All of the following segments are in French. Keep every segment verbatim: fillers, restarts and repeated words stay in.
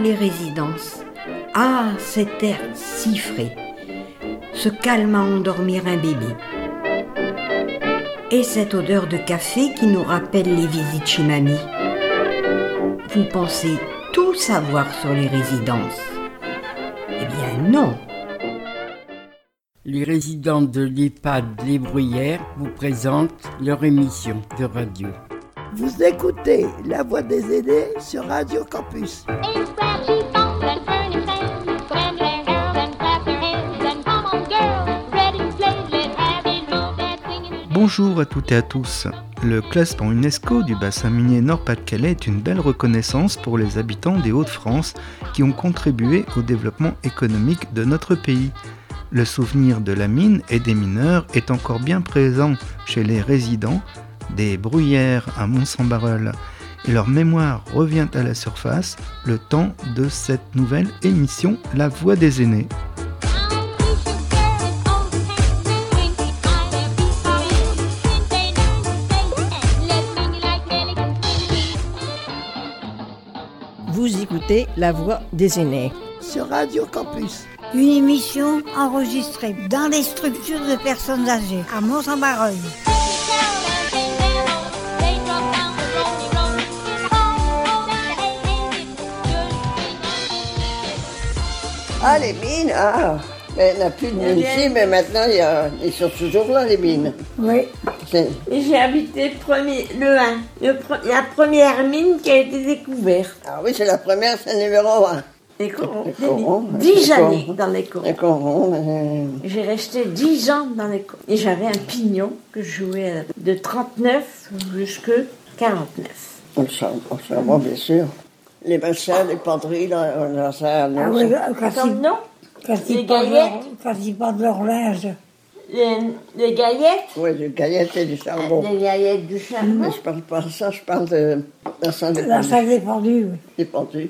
les résidences. Ah, cet air si frais, ce calme à endormir un bébé. Et cette odeur de café qui nous rappelle les visites chez mamie. Vous pensez tout savoir sur les résidences? Eh bien non. Les résidents de l'EHPAD Les Bruyères vous présentent leur émission de radio. Vous écoutez La Voix des Aînés sur Radio Campus. Bonjour à toutes et à tous. Le classement UNESCO du bassin minier Nord-Pas-de-Calais est une belle reconnaissance pour les habitants des Hauts-de-France qui ont contribué au développement économique de notre pays. Le souvenir de la mine et des mineurs est encore bien présent chez les résidents des Bruyères à Mons-en-Barœul. Et leur mémoire revient à la surface le temps de cette nouvelle émission La Voix des Aînés. Vous écoutez La Voix des Aînés sur Radio Campus. Une émission enregistrée dans les structures de personnes âgées à Mons-en-Barœul. Ah, les mines, ah, il n'y a plus de mines ici, mais maintenant, il y a, ils sont toujours là, les mines. Oui. C'est... Et j'ai habité le, premier, le un, le, la première mine qui a été découverte. Ah oui, c'est la première, c'est le numéro un. Les corons. Les corons. Dix années dans les corons. Les corons. Euh... J'ai resté dix ans dans les corons. Et j'avais un pignon que je jouais de trente-neuf jusqu'à quarante-neuf. On charbon, on charbon, bien sûr. Les machins, les penderies, là, là ça... Ah oui, quand ils, non quand les ils gaillettes. Leur, quand ils portent leur linge. Les, les gaillettes. Oui, les gaillettes et du charbon. Les gaillettes du charbon. Mais je parle pas de ça, je parle de la salle des pendus. La salle des pendus, oui. Des pendus.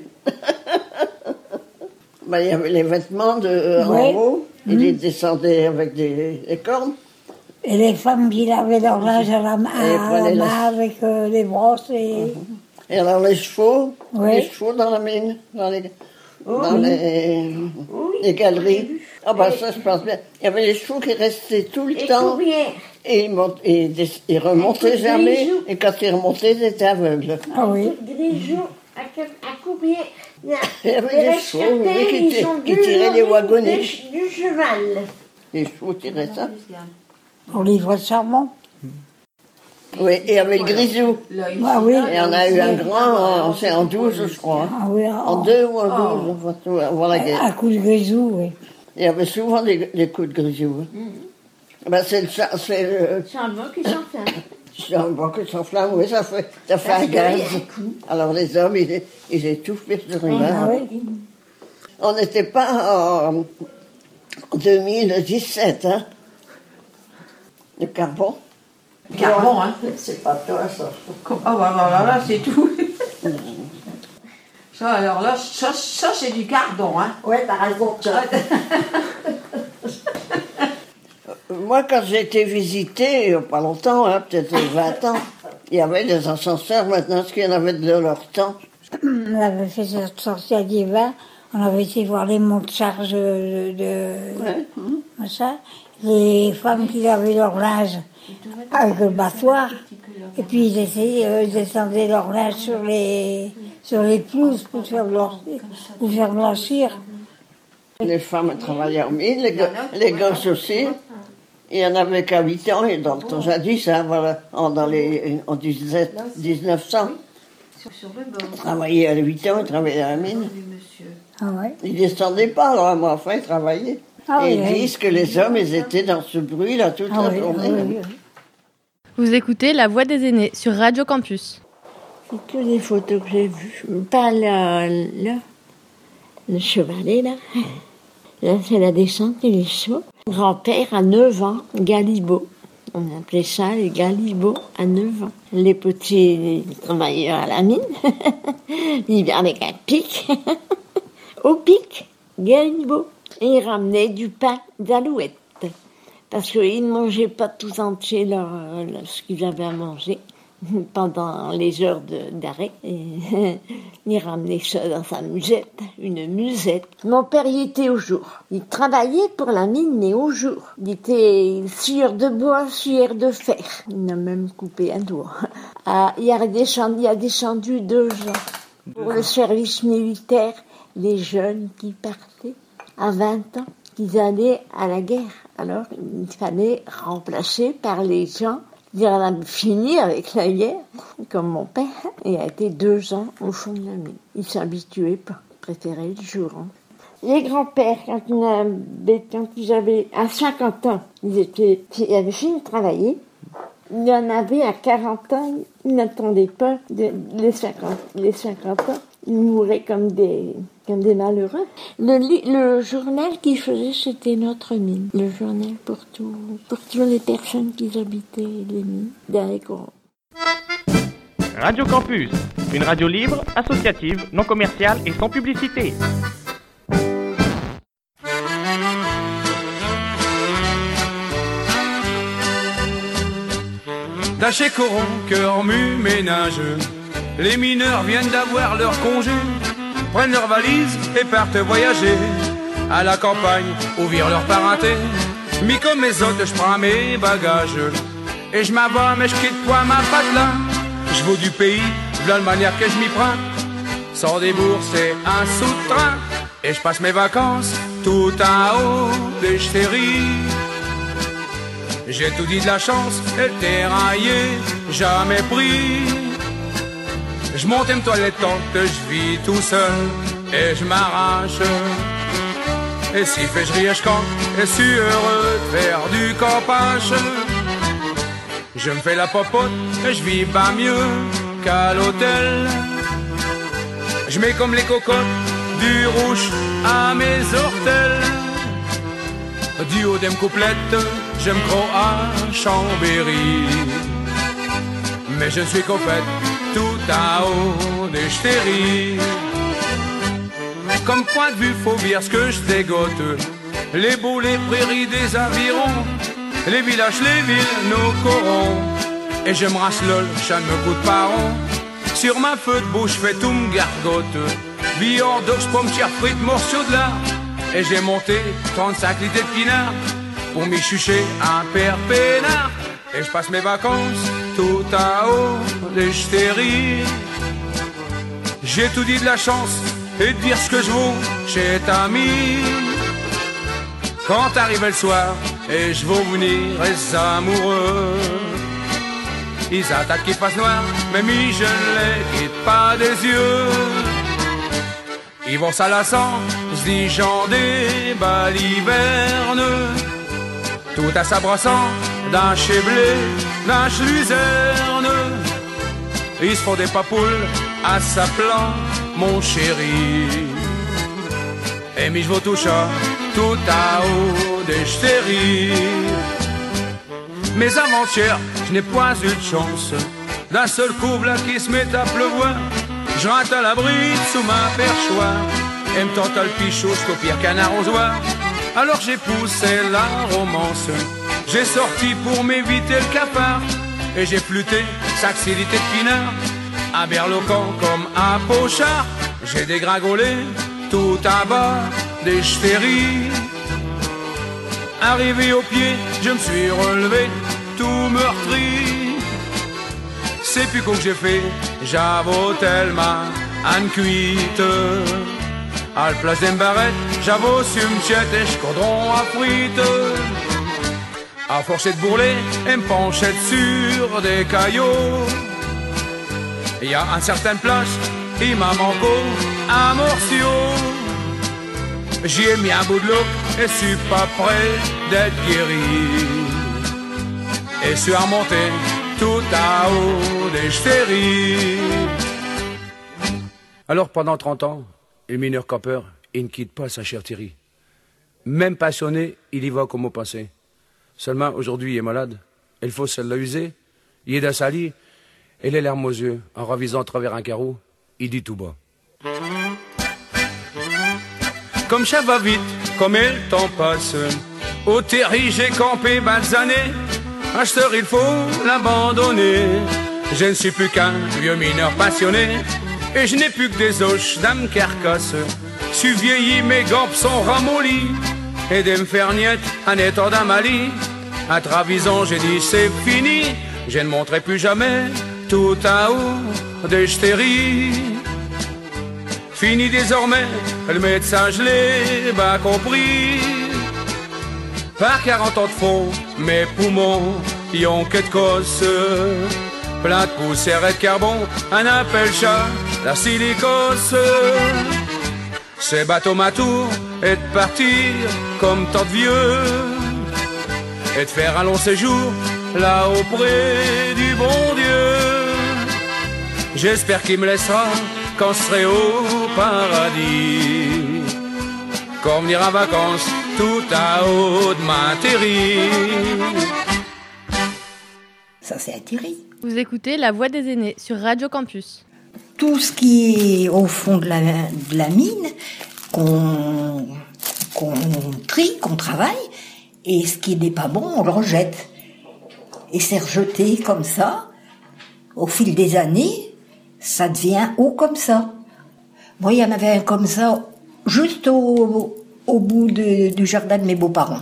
Ben, il y avait les vêtements de, euh, oui. en haut, mmh. ils les descendaient avec des, des cordes. Et les femmes qui lavaient leur linge à la main, à la main avec euh, les brosses et... Mmh. Et alors les chevaux, oui. les chevaux dans la mine, dans les, oh, dans oui. les, oui. les galeries. Ah ben ça je pense bien. Il y avait les chevaux qui restaient tout le et temps. Courrières. Et ils, mont, ils, ils remontaient jamais. Et quand ils remontaient, ils étaient aveugles. Ah oui. Gréjou, à, à Courrières. Il y avait des chevaux oui, qui, t- qui tiraient les wagonnets. Du, du cheval. Les chevaux tiraient ça. Pour les voies de charbon. Oui, et il y avait le grisou. Ah oui. Et on a eu un grand, c'est en douze, je crois. Ah oui, en deux ou en douze, oh. avant la guerre. Un coup de grisou, oui. Il y avait souvent des, des coups de grisou. Hein. Mm. Ben, c'est le... C'est le charbon qui s'enflamme. C'est un charbon qui s'enflamme, oui, ça fait, ça fait un gaz. Alors les hommes, ils, ils étouffent sur une ah, oui. On n'était pas en deux mille dix-sept, hein. Le carbone. Carbon, hein. C'est pas toi, ça. Ah bah là, là, c'est tout. Ça, alors là, ça, ça c'est du cardon, hein. Ouais, t'as raison. Moi, quand j'ai été visitée, il n'y a pas longtemps, hein, peut-être vingt ans, il y avait des ascenseurs. Maintenant, est-ce qu'il y en avait de leur temps? On avait fait cette sortie à Dieva. On avait été voir les monts de charge de... de ouais. machin. Les femmes qui avaient leur linge avec le battoir. Et puis ils essayaient, euh, descendaient leur linge sur les, sur les pelouses pour faire blanchir. Pour faire blanchir. Les femmes travaillaient en mine, les, les gosses aussi. Il y en avait qu'à huit ans, et dans le temps jadis, hein, voilà, en, dans les, en dix-neuf cents. Ils travaillaient à huit ans, ils travaillaient à la mine. Ah ouais. Ils ne descendaient pas, alors, mais enfin, ils travaillaient. Ah et oui, ils oui. disent que les hommes, ils étaient dans ce bruit-là toute ah la oui, journée. oui, oui, oui. Vous écoutez La Voix des Aînés sur Radio Campus. C'est que des photos que j'ai vues. Pas là, là, le chevalet, là. Là, c'est la descente et les sauts. Grand-père à neuf ans, Galibo. On appelait ça les Galibo à neuf ans. Les petits travailleurs à la mine, ils venaient avec un pic. Au pic, Galibo. Et ils ramenaient du pain d'alouette. Parce qu'ils ne mangeaient pas tout entier leur, leur, ce qu'ils avaient à manger. pendant les heures de, d'arrêt. Et il ramenait ça dans sa musette, une musette. Mon père y était au jour. Il travaillait pour la mine, mais au jour. Il était scieur de bois, scieur de fer. Il a même coupé un doigt. Ah, il, a descendu, il a descendu deux ans pour le service militaire. Les jeunes qui partaient à vingt ans, qui allaient à la guerre. Alors, il fallait remplacer par les gens qui allaient finir avec la guerre, comme mon père. Il a été deux ans au fond de la mine. Il ne s'habituait pas, il préférait le jour. Hein. Les grands-pères, quand, quand ils avaient à cinquante ans, ils, étaient, ils avaient fini de travailler. Il y en avait à quarante ans, ils n'attendaient pas de, les, cinquante, les cinquante ans. Ils mouraient comme des, comme des malheureux. Le, le journal qu'ils faisaient, c'était Notre Mine. Le journal pour, tout, pour toutes les personnes qui habitaient les mines d'Aécourt. Radio Campus, une radio libre, associative, non commerciale et sans publicité. D'Aécourt, cœur mu ménage. Les mineurs viennent d'avoir leur congé, prennent leurs valises et partent voyager à la campagne, ouvrir leur parenté. Mi comme mes autres, je prends mes bagages et je m'en vais, mais je quitte pas ma patte là. Je vaux du pays, voilà la manière que je m'y prends. Sans des bourses et un sou de train, et je passe mes vacances tout en haut des chéris. J'ai tout dit de la chance, et le terrailler, jamais pris. Je monte une toilette que je vis tout seul et je m'arrache. Et si fait je ris et je cante et suis heureux de faire du campache. Je me fais la popote et je vis pas mieux qu'à l'hôtel. Je mets comme les cocottes du rouge à mes ortels. Du haut des couplettes, je me crois à Chambéry. Mais je suis qu'au fait tout à haut des chéris. Comme point de vue, faut dire ce que je dégote. Les beaux, les prairies des environs, les villages, les villes, nos corons. Et je me rasse lol, ça ne me coûte pas rond. Sur ma feu de bouche, fais tout me gargote. Viande, d'ox, pommes, tiers, frites, morceaux de lard. Et j'ai monté trente-cinq litres de pinard pour m'y chucher un père peinard. Et je passe mes vacances tout à haut des chéris. J'ai tout dit de la chance et de dire ce que je vaux chez ta amie. Quand arrive le soir et je veux venir les amoureux, ils attaquent qui fassent noir, mais mi je ne les quitte pas des yeux. Ils vont s'alassant, se dit j'en débat l'hiverne. Tout à s'abrassant d'un cheblé, d'un luzerne. Ils se font des papoules à s'appelant mon chéri. Et mi je vous touche tout à haut des chéris. Mais avant-hier, je n'ai pas eu de chance. D'un seul coup, là qui se met à pleuvoir. Je rentre à l'abri sous ma perchoire. Et me tente le pichot, je pire qu'un arrosoir. Alors j'ai poussé la romance. J'ai sorti pour m'éviter le cafard. Et j'ai flûté saxilité de pinard. À Berlocan comme un pochard. J'ai dégringolé tout à bas des chéris. Arrivé au pied, je me suis relevé tout meurtri. C'est plus quoi que j'ai fait, j'avoue tellement une cuite. À la place d'une barrette, j'avoue sur une tiette et j'cordron à frites. À force de bourler, et me pencher sur des cailloux. Il y a un certain place, il m'a manqué un morceau. J'y ai mis un bout de l'eau et suis pas prêt d'être guéri. Et suis remonté tout à haut des chéris. Alors pendant trente ans, le mineur campeur, il ne quitte pas sa chère Thierry. Même passionné, il y va comme au passé. Seulement aujourd'hui il est malade, et il faut se l'user. Il est dans sa lit, et les larmes aux yeux, en ravisant à travers un carreau, il dit tout bas. Comme ça va vite, comme le temps passe. Au Terry, j'ai campé vingt années. Acheteur, il faut l'abandonner. Je ne suis plus qu'un vieux mineur passionné, et je n'ai plus que des oches d'âme carcasse. Je suis vieilli, mes gambes sont ramollies, et de me faire niette un état d'Amalie. À Travison, j'ai dit c'est fini, je ne monterai plus jamais tout à haut des stéries. Fini désormais, le médecin je l'ai bien compris. Par quarante ans de fond, mes poumons y ont que de cosse. Plein de poussière et de carbone, un appel chat, la silicose. C'est bateau ma tour et de partir comme tant de vieux, et de faire un long séjour là auprès du bon Dieu. J'espère qu'il me laissera quand je serai au paradis, comme venir en vacances tout à haut de ma terrie. Ça c'est atterri. Vous écoutez La Voix des aînés sur Radio Campus. Tout ce qui est au fond de la, de la mine, qu'on, qu'on trie, qu'on travaille, et ce qui n'est pas bon, on le rejette. Et c'est rejeté comme ça. Au fil des années, ça devient haut comme ça. Moi, il y en avait un comme ça, juste au, au bout de, du jardin de mes beaux-parents.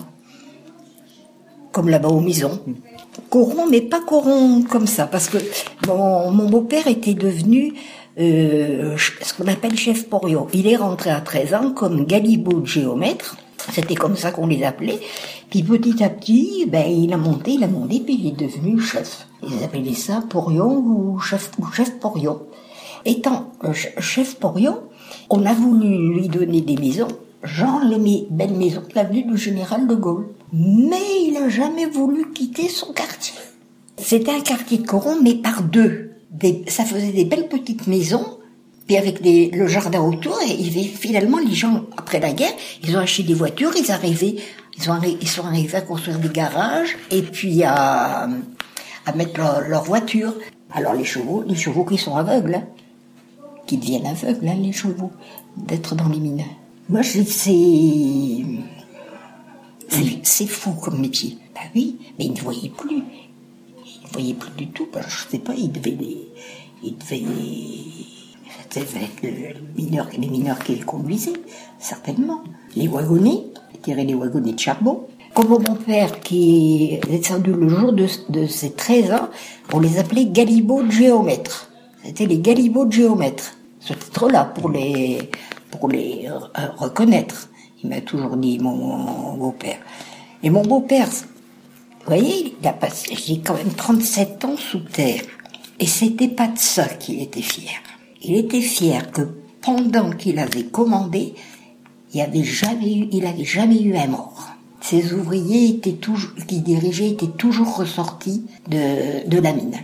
Comme là-bas aux maisons. Coron, mais pas coron comme ça, parce que mon, mon beau-père était devenu euh, ce qu'on appelle chef porio. Il est rentré à treize ans comme galibot de géomètre, c'était comme ça qu'on les appelait, puis petit à petit, ben, il a monté, il a monté, puis il est devenu chef. Ils appelaient ça porion ou chef, ou chef porion. Étant euh, chef porion, on a voulu lui donner des maisons, genre les belles maisons de l'avenue du Général de Gaulle. Mais il n'a jamais voulu quitter son quartier. C'était un quartier de Coron, mais par deux. Des, ça faisait des belles petites maisons, puis avec des, le jardin autour, et il avait, finalement, les gens, après la guerre, ils ont acheté des voitures, ils arrivaient, ils, ont, ils sont arrivés à construire des garages, et puis à, à mettre leurs leur voitures. Alors les chevaux, les chevaux qui sont aveugles, hein, qui deviennent aveugles, hein, les chevaux, d'être dans les mines. Moi, je c'est... C'est, c'est fou comme métier. Ben oui, mais il ne voyait plus. Il ne voyait plus du tout. Ben, je ne sais pas, il devait les... Il devait les... C'était les mineurs, les mineurs qui les conduisaient, certainement. Les wagonnets, ils tiraient les wagonnets de charbon. Comme mon père, qui est descendu le jour de, de ses treize ans, on les appelait galibots de géomètre. C'était les galibots de géomètre. Ce titre-là, pour les, pour les euh, reconnaître. Il m'a toujours dit, mon, mon beau-père. Et mon beau-père, vous voyez, il a passé, j'ai quand même trente-sept ans sous terre. Et c'était pas de ça qu'il était fier. Il était fier que pendant qu'il avait commandé, il avait jamais eu, il avait jamais eu un mort. Ses ouvriers étaient toujours, qui dirigeaient étaient toujours ressortis de, de la mine.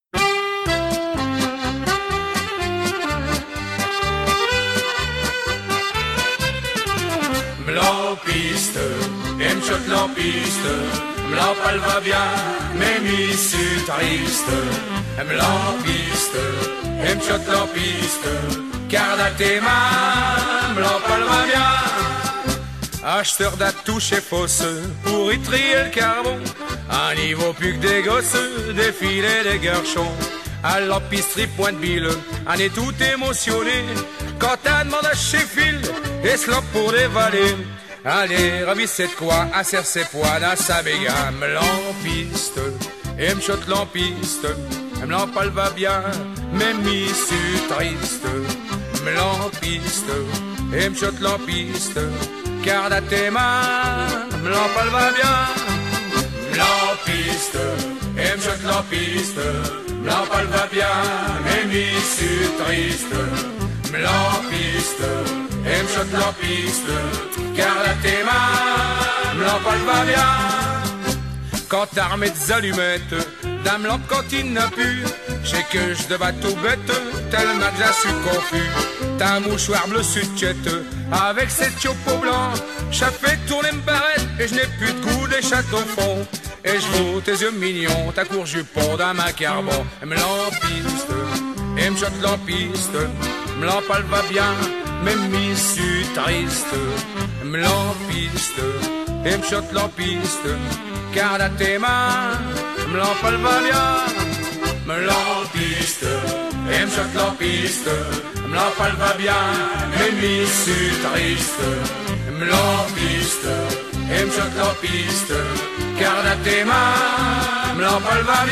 Lampiste, aime shot lampiste, m'lampe elle va bien, mais mi suis triste. Aime lampiste, aime shot lampiste, garde à tes mains, m'lampe elle va bien. Acheteur d'atout chez Fosse, pour y trier le carbone, à niveau plus que des gosses, des filets, des garçons. À l'empisterie Pointe-Bille, on est tout émotionné quand t'as demandé à chez Phil et slop pour dévaler. Allez, ravissez de quoi, asserre ses poids dans sa bégame. Lampiste, et m'chot lampiste, m'lampe elle va bien, même mi suis triste. M'lampiste, et m'chot lampiste, garde à tes mains, m'lampe elle va bien. Lampiste, et m'chot lampiste, m'lampe elle va bien, même mi suis triste. M'lampiste, et m'chot lampiste, garde à tes mains, m'lampe elle va bien. Quand t'armais des allumettes, dame lampe quand il n'a pu, j'ai que je devais tout bête, tellement que je suis confus. T'as un mouchoir bleu sud-tchette, avec cette chopeau blanc, j'ai fait tourner me barrette, et je n'ai plus de goût des châteaux fond. Et je vois tes yeux mignons, ta cour jupon dans ma carbone. M'lampiste, et m'chot lampiste, m'lampe elle va bien, même mi suis triste. M'lampiste, et m'chot lampiste, garde à tes mains, m'lampe elle va bien. M'lampiste, et m'chote la piste, m'lampal va bien, mais m'y suis triste. M'lampiste, et m'chote la piste, garde à tes mains, m'lampal va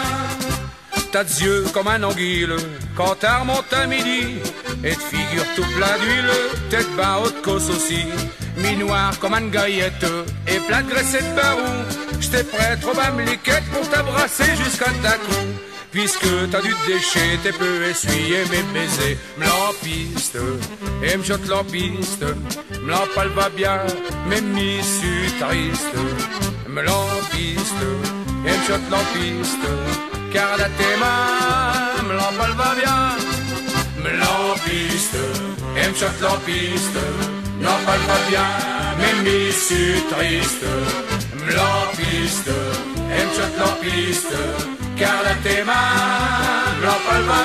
bien. T'as des yeux comme un anguille, quand t'as remonté à midi, et te figure tout plein d'huile, tête bas haute cosse aussi, mi-noir comme une gaillette, et plein de graisse et de barou. J'étais prêt trop bas me liquette pour t'abrasser jusqu'à ta cou. Puisque t'as dû te décher, t'es peu essuyer mes baisers. M'lampiste, et m'chote la piste, m'lampal va bien, mais m'y suis triste. M'lampiste, et m'chote la piste, garde à tes mains, m'lampal va bien. M'lampiste, et m'chote la piste, m'lampal va bien, mais m'y suis triste. M'lampiste, et m'chote la piste, garde à tes mains, m'lampal va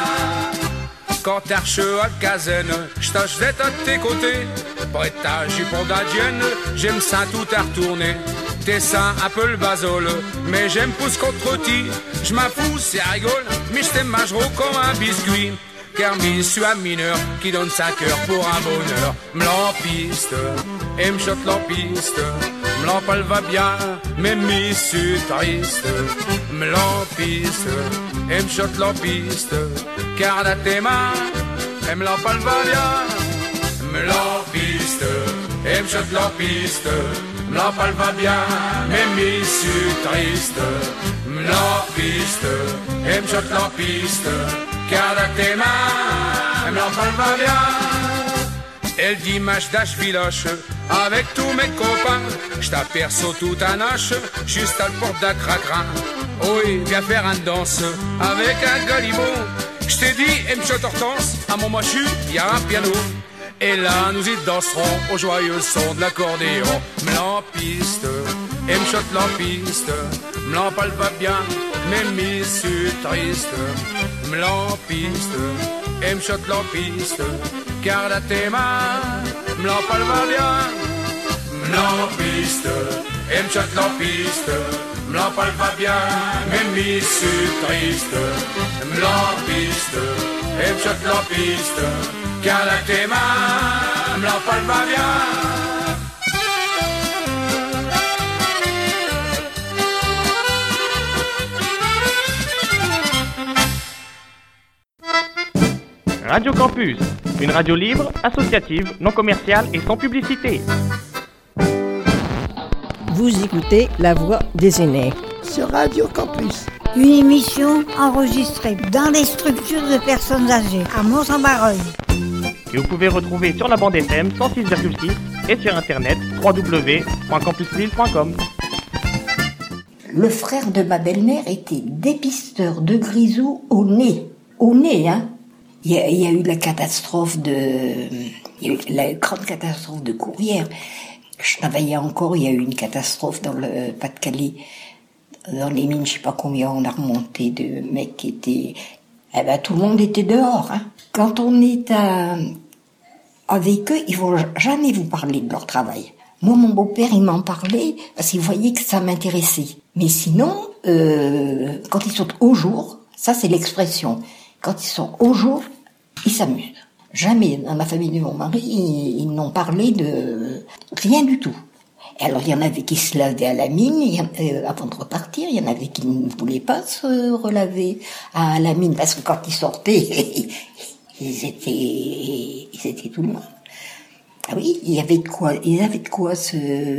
bien. Quand t'arches à caserne, j'tâche d'être à tes côtés. Prête ta jupon d'adienne, j'aime ça tout à retourner. T'es ça un peu le basole, mais j'aime pousse contre ti. J'm'affous, c'est rigole, mais j't'aime magereau comme un biscuit. Car m'y suis un mineur qui donne sa cœur pour un bonheur. M'lampiste, et m'chote la piste, m'lampal va bien, mais m'y suis triste. M'lampiste, et m'chote la piste, garde à tes mains, et m'lampal va bien. M'lampiste, et m'chote la piste, m'lampal va bien, mais m'y suis triste. M'lampiste, et m'chote la piste, garde à tes mains, m'lampal va bien. Et le dimanche d'âge filoche, avec tous mes copains, j't'aperçois tout un hache, juste à le porte d'un cracrin. Oui, viens faire une danse, avec un galibon. J't'ai dit, et m'chote Hortense, à mon machu, y'a un piano. Et là, nous y danserons au joyeux son de l'accordéon. M'lampiste, et m'chote la piste, m'lampal va bien, mais m'y suis triste. M'lampiste, et m'chote la piste, garde à tes mains, m'lampal va bien. M'lampiste, et m'chote la piste, m'lampal va bien, mais m'y suis triste. M'lampiste, et m'chote la piste, garde à tes mains, m'lampal va bien. Radio Campus, une radio libre, associative, non commerciale et sans publicité. Vous écoutez La Voix des aînés sur Radio Campus. Une émission enregistrée dans les structures de personnes âgées à Mont-Saint-Barreuil. Et vous pouvez retrouver sur la bande F M cent six virgule six et sur internet w w w point campus lille point com. Le frère de ma belle-mère était dépisteur de grisou au nez. Au nez, hein. Il y, a, il y a eu la catastrophe de... Il y a eu la grande catastrophe de Courrières. Je travaillais encore, il y a eu une catastrophe dans le Pas-de-Calais. Dans les mines, je sais pas combien on a remonté de mecs qui étaient... Eh ben, tout le monde était dehors, hein. Quand on est à... avec eux, ils vont jamais vous parler de leur travail. Moi, mon beau-père, il m'en parlait parce qu'il voyait que ça m'intéressait. Mais sinon, euh, quand ils sont au jour, ça c'est l'expression, quand ils sont au jour, ils s'amusent. Jamais, dans la famille de mon mari, ils, ils n'ont parlé de rien du tout. Et alors, il y en avait qui se lavaient à la mine, il y en, euh, avant de repartir, il y en avait qui ne voulaient pas se relaver à la mine, parce que quand ils sortaient, ils étaient, ils étaient tout le monde. Ah oui, il y avait de quoi, ils avaient de quoi se,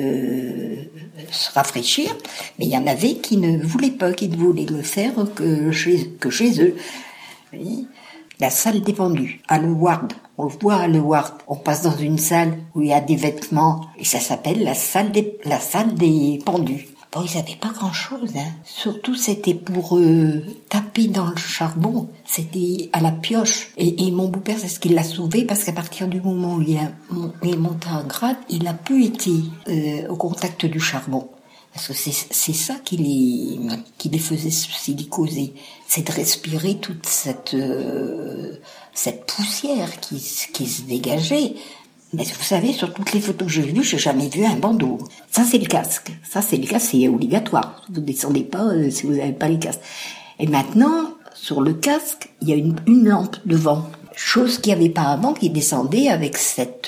se rafraîchir, mais il y en avait qui ne voulaient pas, qui ne voulaient le faire que chez, que chez eux. Oui. La salle des pendus, à Le Ward, on le voit à Le Ward, on passe dans une salle où il y a des vêtements, et ça s'appelle la salle des, la salle des pendus. Bon, ils avaient pas grand chose, hein. Surtout, c'était pour euh, taper dans le charbon. C'était à la pioche. Et, et mon beau-père, c'est ce qui l'a sauvé, parce qu'à partir du moment où il, a, il est monté en grade, il a plus été euh, au contact du charbon. Parce que c'est, c'est ça qui les, qui les faisait silicoser. C'est de respirer toute cette, euh, cette poussière qui, qui se dégageait. Mais vous savez, sur toutes les photos que j'ai vues, j'ai jamais vu un bandeau. Ça, c'est le casque. Ça, c'est le casque, c'est obligatoire. Vous descendez pas euh, si vous n'avez pas les casques. Et maintenant, sur le casque, il y a une, une lampe devant. Chose qu'il n'y avait pas avant, qui descendait avec cette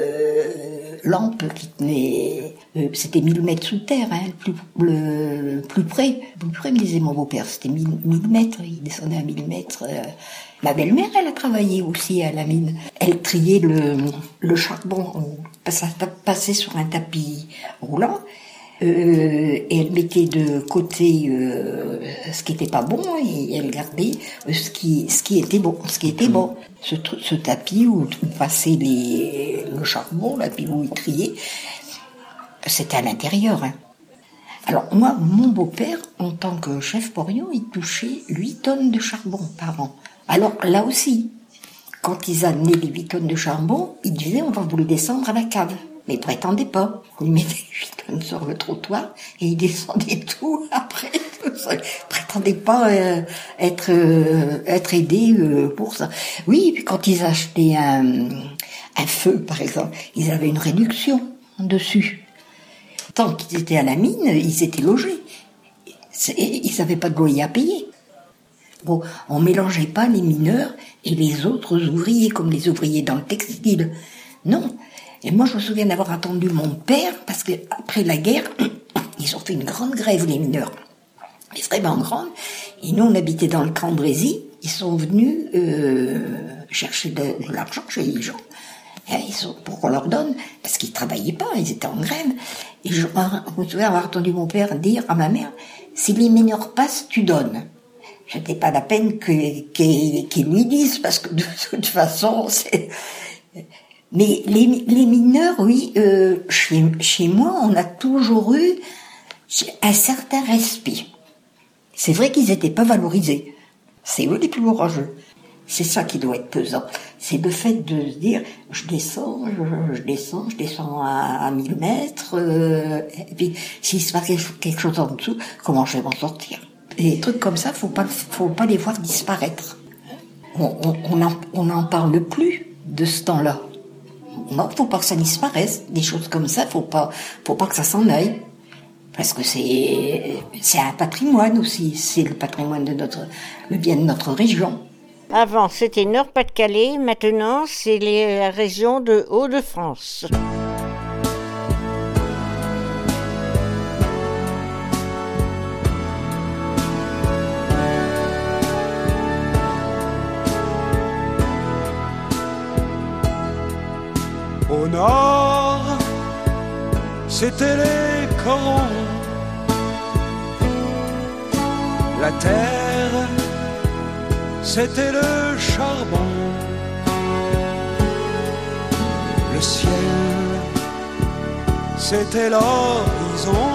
euh, lampe qui tenait... Euh, c'était mille mètres sous terre, hein, le, plus, le, le plus près. Le plus près, me disait mon beau-père, c'était mille mètres, il descendait à mille mètres. Euh. Ma belle-mère, elle a travaillé aussi à la mine. Elle triait le, le charbon, ça passait sur un tapis roulant. Euh, et elle mettait de côté euh, ce qui était pas bon et elle gardait ce qui ce qui était bon, ce qui était bon. Ce, ce tapis où, où passait les, le charbon, là, puis où il triait, c'était à l'intérieur. Hein. Alors moi, mon beau-père, en tant que chef porion, il touchait huit tonnes de charbon par an. Alors là aussi, quand ils amenaient les huit tonnes de charbon, ils disaient on va vous les descendre à la cave. Mais ils prétendaient pas. Ils mettaient huit tonnes sur le trottoir et ils descendaient tout après. Ils prétendaient pas euh, être euh, être aidés euh, pour ça. Oui, et puis quand ils achetaient un, un feu, par exemple, ils avaient une réduction dessus. Tant qu'ils étaient à la mine, ils étaient logés. Ils n'avaient pas de loyer à payer. Bon, on mélangeait pas les mineurs et les autres ouvriers, comme les ouvriers dans le textile. Non. Et moi, je me souviens d'avoir attendu mon père, parce qu'après la guerre, ils ont fait une grande grève, les mineurs. Mais vraiment grande. Et nous, on habitait dans le Cambrésis. Ils sont venus euh, chercher de, de l'argent chez les gens. Et ils sont, pour qu'on leur donne, parce qu'ils travaillaient pas, ils étaient en grève. Et je, je me souviens avoir entendu mon père dire à ma mère, si les mineurs passent, tu donnes. C'était pas la peine que, qu'ils, qu'ils lui disent, parce que de toute façon, c'est... Mais les, les mineurs, oui, euh, chez, chez moi, on a toujours eu un certain respect. C'est vrai qu'ils n'étaient pas valorisés. C'est eux les plus courageux. C'est ça qui doit être pesant. C'est le fait de se dire, je descends, je, je descends, je descends à, à mille mètres, euh, et puis s'il se passe quelque chose en dessous, comment je vais m'en sortir? Et des trucs comme ça, faut pas, faut pas les voir disparaître. On, on, on en, on n'en parle plus de ce temps-là. Non, faut pas que ça disparaisse. Des choses comme ça, faut pas, faut pas que ça s'en aille. Parce que c'est, c'est un patrimoine aussi. C'est le patrimoine de notre, le bien de notre région. Avant, c'était Nord-Pas-de-Calais. Maintenant, c'est les, la région de Hauts-de-France. Au nord, c'était les corons. La terre, c'était le charbon. Le ciel, c'était l'horizon.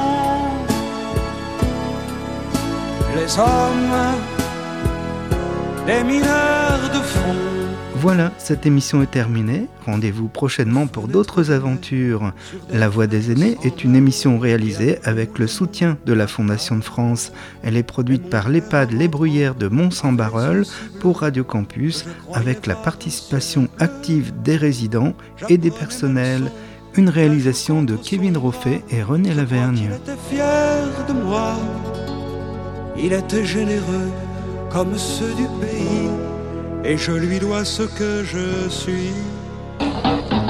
Les hommes, les mineurs de fond. Voilà, cette émission est terminée. Rendez-vous prochainement pour d'autres aventures. La Voix des aînés est une émission réalisée avec le soutien de la Fondation de France. Elle est produite par l'EHPAD Les Bruyères de Mons-en-Barœul pour Radio Campus avec la participation active des résidents et des personnels. Une réalisation de Kevin Roffet et René Lavergne. Il était fier de moi, il était généreux comme ceux du pays. Et je lui dois ce que je suis.